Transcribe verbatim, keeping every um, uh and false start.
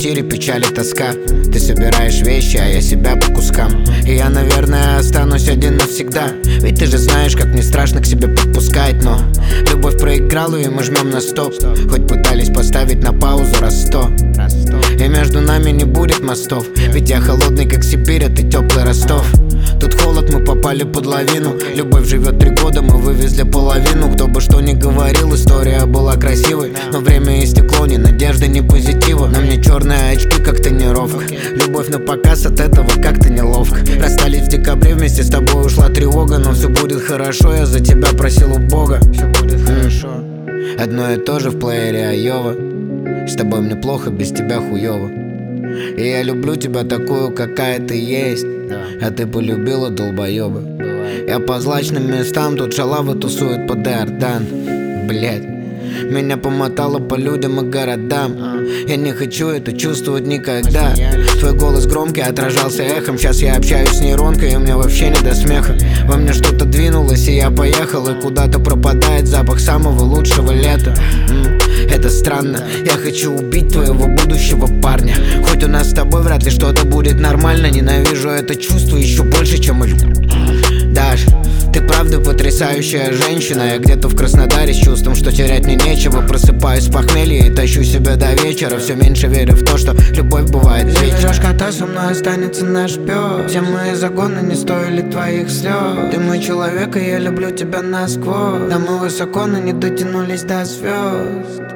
квартире печаль и тоска. Ты собираешь вещи, а я себя по кускам. И я, наверное, останусь один навсегда. Ведь ты же знаешь, как мне страшно к себе подпускать. Но любовь проиграла, и мы жмем на стоп. Хоть пытались поставить на паузу раз сто. И между нами не будет мостов. Ведь я холодный, как Сибирь, а ты теплый Ростов. Тут холод, мы попали под лавину. Любовь живет три года, мы вывезли половину. Кто бы что ни говорил, история была красивой. Но время истекло, ни надежды, ни позитива. На мне черные очки, как тренировка. Любовь на показ, от этого как-то неловко. Расстались в декабре, вместе с тобой ушла тревога. Но все будет хорошо, я за тебя просил у Бога. Все будет хорошо. Одно и то же в плеере Айова. С тобой мне плохо, без тебя хуёво. И я люблю тебя такую, какая ты есть. А ты полюбила долбоёба. Я по злачным местам, тут шалавы тусуют под Иордан. Блять, меня помотало по людям и городам. Я не хочу это чувствовать никогда. Твой голос громкий отражался эхом. Сейчас я общаюсь с нейронкой, и мне вообще не до смеха. Во мне что-то двинулось, и я поехал. И куда-то пропадает запах самого лучшего лета. Это странно, я хочу убить твоего будущего парня. Хоть у нас с тобой вряд ли что-то будет нормально. Ненавижу это чувство еще больше, чем и люблю. Даш, ты правда потрясающая женщина. Я где-то в Краснодаре с чувством, что терять мне нечего. Просыпаюсь с похмелья и тащу себя до вечера. Все меньше верю в то, что любовь бывает вечна. Кота со мной останется наш пес. Все мои загоны не стоили твоих слез. Ты мой человек, и я люблю тебя насквозь. Да мы высоко, но не дотянулись до звезд.